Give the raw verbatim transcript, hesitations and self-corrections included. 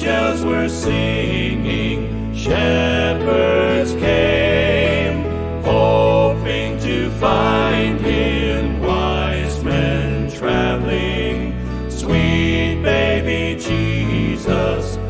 angels were singing, shepherds came, hoping to find him, wise men traveling, sweet baby Jesus,